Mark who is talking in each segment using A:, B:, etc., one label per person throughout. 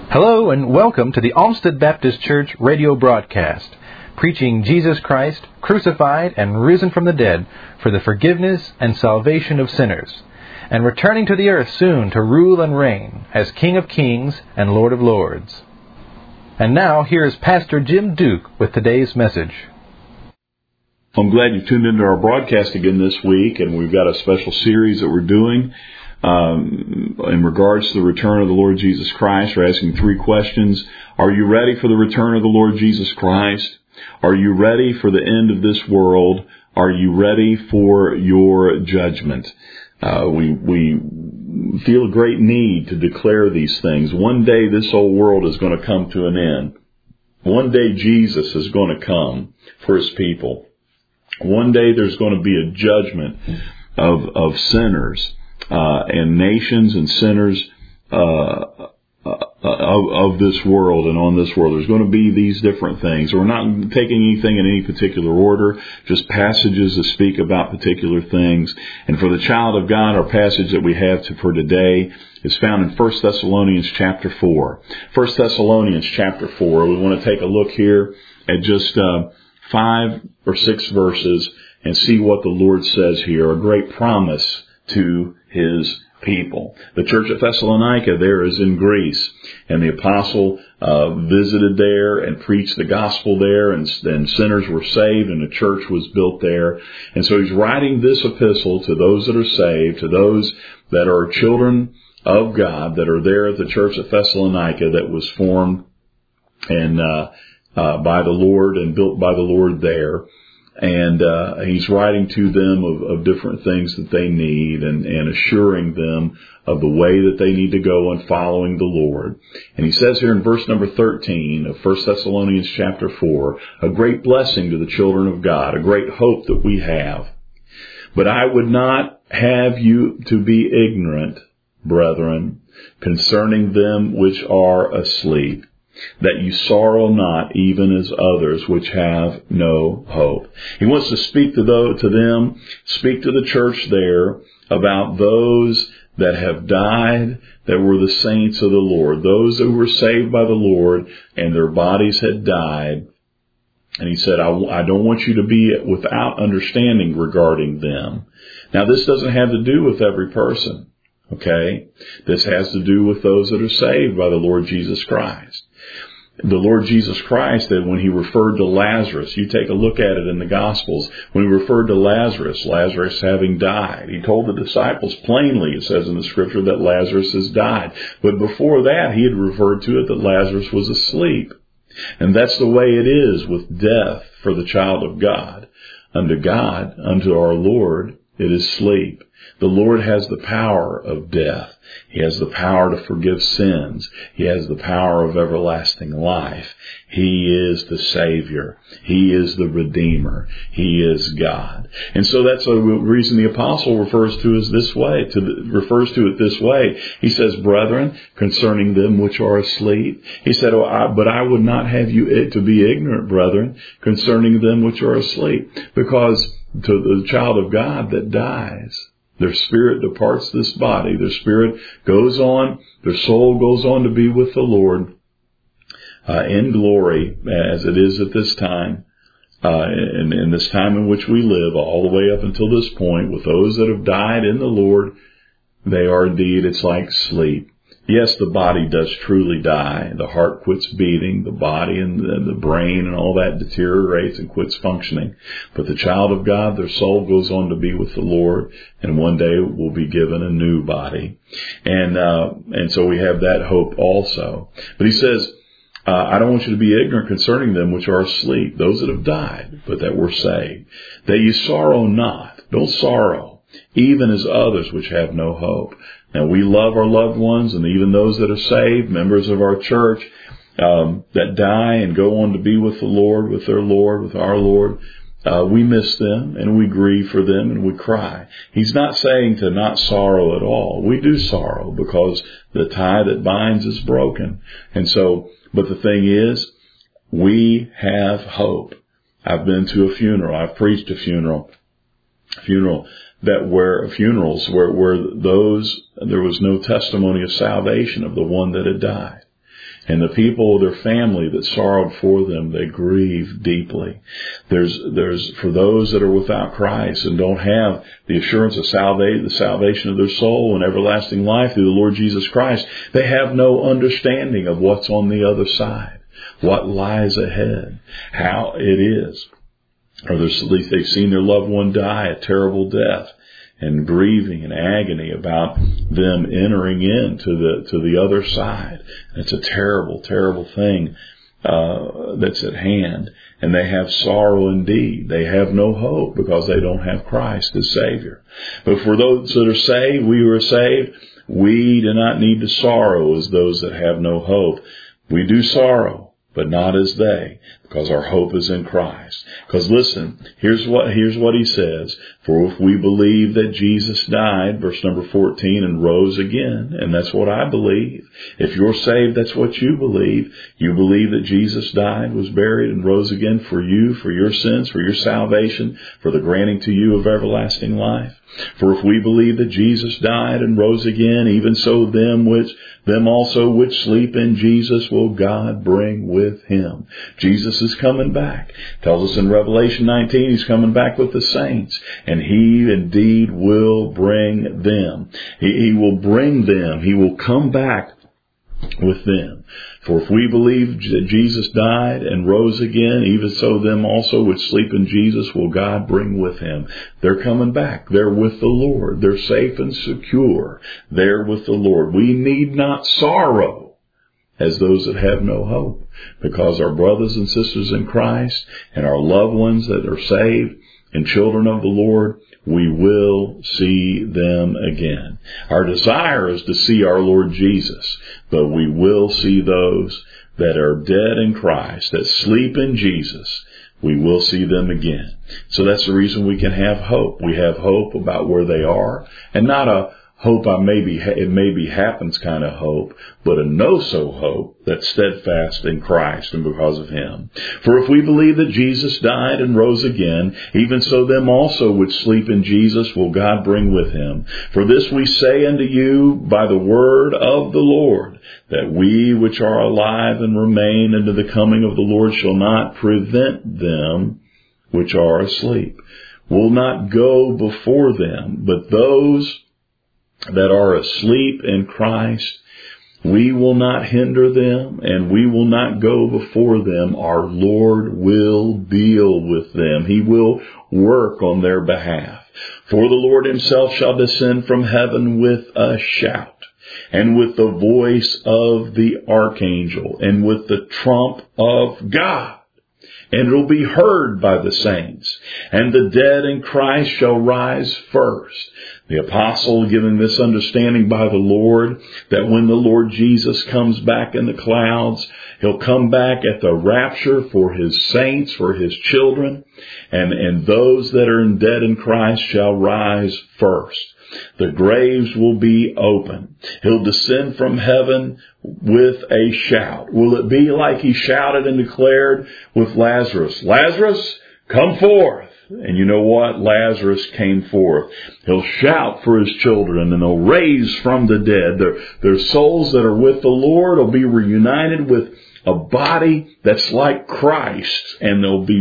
A: Hello and welcome to the Olmsted Baptist Church radio broadcast, preaching Jesus Christ, crucified and risen from the dead for the forgiveness and salvation of sinners, and returning to the earth soon to rule and reign as King of Kings and Lord of Lords. And now, here is Pastor Jim Duke with today's message.
B: I'm glad you tuned into our broadcast again this week, and we've got a special series that we're doing in regards to the return of the Lord Jesus Christ. We're asking three questions. Are you ready for the return of the Lord Jesus Christ? Are you ready for the end of this world? Are you ready for your judgment? We feel a great need to declare these things. One day this old world is going to come to an end. One day Jesus is going to come for His people. One day there's going to be a judgment of sinners and nations and sinners of this world and on this world. There's going to be these different things. We're not taking anything in any particular order, just passages that speak about particular things. And for the child of God, our passage that we have for today is found in 1 Thessalonians chapter 4. 1 Thessalonians chapter 4. We want to take a look here at just 5 or 6 verses and see what the Lord says here. A great promise to His people. The church at Thessalonica there is in Greece, and the apostle visited there and preached the gospel there, and sinners were saved, and a church was built there. And so he's writing this epistle to those that are saved, to those that are children of God, that are there at the church at Thessalonica that was formed and by the Lord and built by the Lord there. And he's writing to them of different things that they need and assuring them of the way that they need to go in following the Lord. And he says here in verse number 13 of 1 Thessalonians chapter 4, a great blessing to the children of God, a great hope that we have. But I would not have you to be ignorant, brethren, concerning them which are asleep, that you sorrow not, even as others which have no hope. He wants to speak to them, speak to the church there about those that have died, that were the saints of the Lord, those that were saved by the Lord and their bodies had died. And he said, I don't want you to be without understanding regarding them. Now, this doesn't have to do with every person, okay? This has to do with those that are saved by the Lord Jesus Christ. The Lord Jesus Christ, that when He referred to Lazarus, you take a look at it in the Gospels, when He referred to Lazarus having died, He told the disciples plainly, it says in the Scripture, that Lazarus has died. But before that, He had referred to it that Lazarus was asleep. And that's the way it is with death for the child of God. Unto our Lord, it is sleep. The Lord has the power of death. He has the power to forgive sins. He has the power of everlasting life. He is the Savior. He is the Redeemer. He is God. And so that's the reason the apostle refers to it this way. He says, brethren, concerning them which are asleep. He said, but I would not have you to be ignorant, brethren, concerning them which are asleep. Because to the child of God that dies, their spirit departs this body. Their spirit goes on. Their soul goes on to be with the Lord in glory, as it is at this time, in this time in which we live, all the way up until this point. With those that have died in the Lord, they are indeed, it's like sleep. Yes, the body does truly die. The heart quits beating, the body and the brain and all that deteriorates and quits functioning. But the child of God, their soul goes on to be with the Lord, and one day will be given a new body. And so we have that hope also. But he says, I don't want you to be ignorant concerning them which are asleep, those that have died, but that were saved, that you sorrow not. Don't sorrow, even as others which have no hope. Now, we love our loved ones, and even those that are saved, members of our church, that die and go on to be with the Lord, with their Lord, with our Lord. We miss them, and we grieve for them, and we cry. He's not saying to not sorrow at all. We do sorrow because the tie that binds is broken. And so, but the thing is, we have hope. I've been to a funeral. I've preached a funeral where there was no testimony of salvation of the one that had died. And the people of their family that sorrowed for them, they grieve deeply. There's for those that are without Christ and don't have the assurance of the salvation of their soul and everlasting life through the Lord Jesus Christ, they have no understanding of what's on the other side, what lies ahead, how it is. Or they've seen their loved one die a terrible death, and grieving and agony about them entering into the other side. It's a terrible, terrible thing that's at hand. And they have sorrow indeed. They have no hope because they don't have Christ as Savior. But for those that are saved, we who are saved, we do not need to sorrow as those that have no hope. We do sorrow, but not as they, because our hope is in Christ. Because listen, here's what he says. For if we believe that Jesus died, verse number 14, and rose again, and that's what I believe. If you're saved, that's what you believe. You believe that Jesus died, was buried, and rose again for you, for your sins, for your salvation, for the granting to you of everlasting life. For if we believe that Jesus died and rose again, even so them also which sleep in Jesus will God bring with him. Jesus is coming back. Tells us in Revelation 19 he's coming back with the saints, and he indeed will bring them. He will bring them. He will come back with them. For if we believe that Jesus died and rose again, even so them also which sleep in Jesus will God bring with him. They're coming back. They're with the Lord. They're safe and secure. They're with the Lord. We need not sorrow as those that have no hope, because our brothers and sisters in Christ and our loved ones that are saved and children of the Lord, we will see them again. Our desire is to see our Lord Jesus, but we will see those that are dead in Christ, that sleep in Jesus. We will see them again. So that's the reason we can have hope. We have hope about where they are, and not a hope it maybe happens kind of hope, but a no-so hope that's steadfast in Christ and because of him. For if we believe that Jesus died and rose again, even so them also which sleep in Jesus will God bring with him. For this we say unto you by the word of the Lord, that we which are alive and remain unto the coming of the Lord shall not prevent them which are asleep. Will not go before them, but those that are asleep in Christ, we will not hinder them, and we will not go before them. Our Lord will deal with them. He will work on their behalf. For the Lord himself shall descend from heaven with a shout, and with the voice of the archangel, and with the trump of God. And it will be heard by the saints, and the dead in Christ shall rise first. The apostle giving this understanding by the Lord, that when the Lord Jesus comes back in the clouds, he'll come back at the rapture for his saints, for his children, and those that are dead in Christ shall rise first. The graves will be open. He'll descend from heaven with a shout. Will it be like he shouted and declared with Lazarus, Lazarus, come forth? And you know what? Lazarus came forth. He'll shout for his children, and they'll raise from the dead. Their souls that are with the Lord will be reunited with a body that's like Christ, and they'll be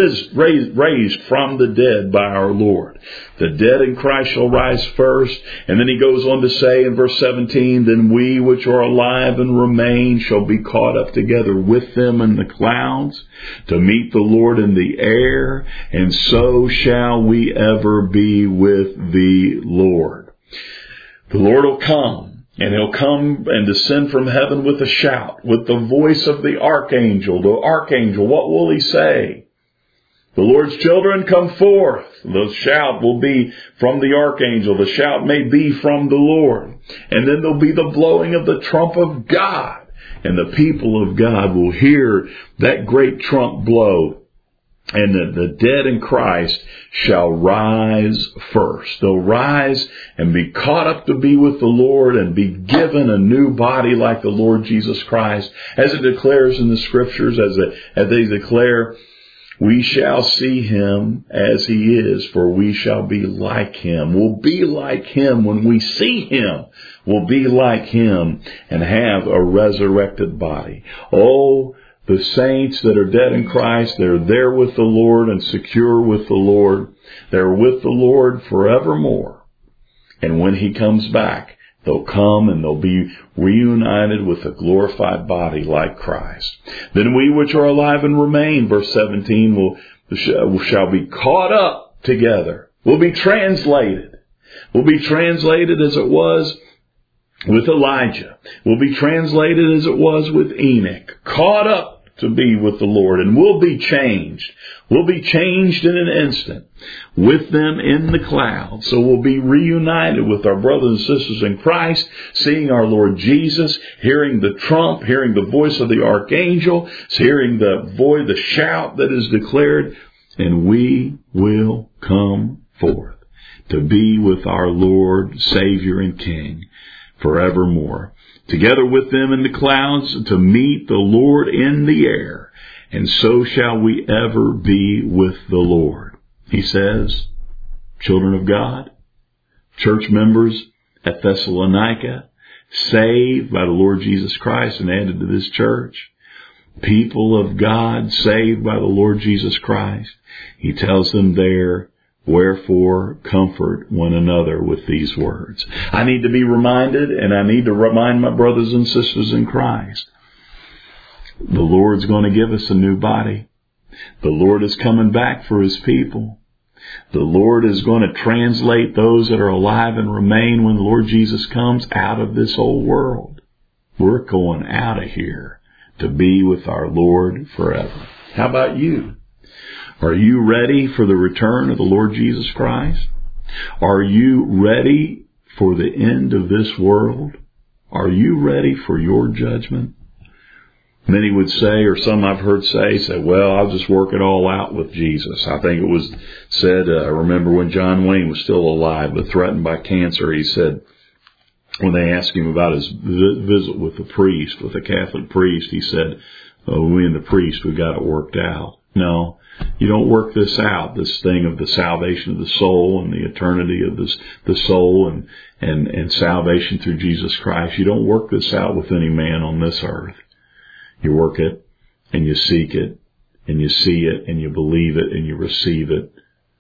B: raised from the dead by our Lord. The dead in Christ shall rise first. And then he goes on to say in verse 17, then we which are alive and remain shall be caught up together with them in the clouds to meet the Lord in the air, and so shall we ever be with the Lord. The Lord will come. And he'll come and descend from heaven with a shout, with the voice of the archangel. The archangel, what will he say? The Lord's children, come forth. The shout will be from the archangel. The shout may be from the Lord. And then there'll be the blowing of the trump of God. And the people of God will hear that great trump blow. And the dead in Christ shall rise first. They'll rise and be caught up to be with the Lord and be given a new body like the Lord Jesus Christ. As it declares in the Scriptures, as they declare, we shall see him as he is, for we shall be like him. We'll be like him when we see him will be like Him and have a resurrected body. Oh, the saints that are dead in Christ, they're there with the Lord and secure with the Lord. They're with the Lord forevermore. And when He comes back, they'll come and they'll be reunited with a glorified body like Christ. Then we which are alive and remain, verse 17, shall be caught up together. We'll be translated. We'll be translated as it was with Elijah. We'll be translated as it was with Enoch. Caught up to be with the Lord. And we'll be changed. We'll be changed in an instant with them in the clouds. So we'll be reunited with our brothers and sisters in Christ, seeing our Lord Jesus, hearing the trump, hearing the voice of the archangel, hearing the shout that is declared, and we will come forth to be with our Lord, Savior, and King forevermore. Together with them in the clouds to meet the Lord in the air. And so shall we ever be with the Lord. He says, children of God, church members at Thessalonica, saved by the Lord Jesus Christ and added to this church, people of God saved by the Lord Jesus Christ. He tells them there, wherefore comfort one another with these words. I need to be reminded, and I need to remind my brothers and sisters in Christ. The Lord's going to give us a new body. The Lord is coming back for His people. The Lord is going to translate those that are alive and remain when the Lord Jesus comes out of this old world. We're going out of here to be with our Lord forever. How about you? Are you ready for the return of the Lord Jesus Christ? Are you ready for the end of this world? Are you ready for your judgment? Many would say, or some I've heard say, well, I'll just work it all out with Jesus. I think it was said, I remember when John Wayne was still alive but threatened by cancer, he said, when they asked him about his visit with the priest, with the Catholic priest, he said, oh, we and the priest, we got it worked out. No, you don't work this out, this thing of the salvation of the soul and the eternity of the soul and salvation through Jesus Christ. You don't work this out with any man on this earth. You work it, and you seek it, and you see it, and you believe it, and you receive it,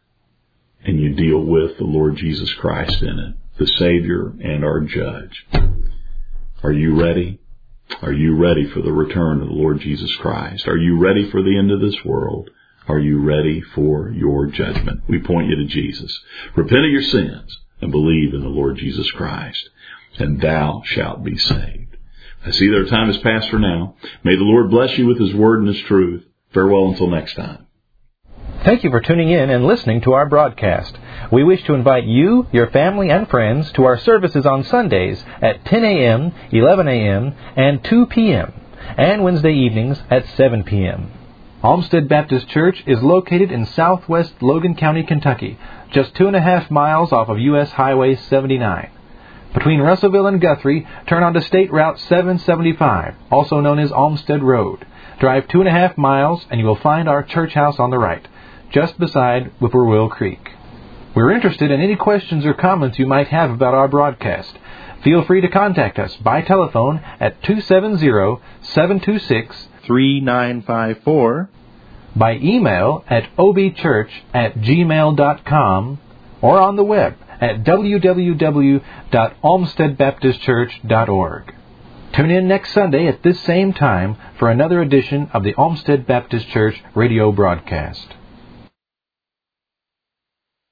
B: and you deal with the Lord Jesus Christ in it, the Savior and our Judge. Are you ready? Are you ready for the return of the Lord Jesus Christ? Are you ready for the end of this world? Are you ready for your judgment? We point you to Jesus. Repent of your sins and believe in the Lord Jesus Christ, and thou shalt be saved. I see that our time has passed for now. May the Lord bless you with His word and His truth. Farewell until next time.
A: Thank you for tuning in and listening to our broadcast. We wish to invite you, your family, and friends to our services on Sundays at 10 a.m., 11 a.m., and 2 p.m., and Wednesday evenings at 7 p.m. Olmsted Baptist Church is located in southwest Logan County, Kentucky, just 2.5 miles off of U.S. Highway 79. Between Russellville and Guthrie, turn onto State Route 775, also known as Olmsted Road. Drive 2.5 miles and you will find our church house on the right, just beside Whippoorwill Creek. We're interested in any questions or comments you might have about our broadcast. Feel free to contact us by telephone at 270-726-3954, by email at obchurch@gmail.com, or on the web at www.olmstedbaptistchurch.org. Tune in next Sunday at this same time for another edition of the Olmsted Baptist Church radio broadcast.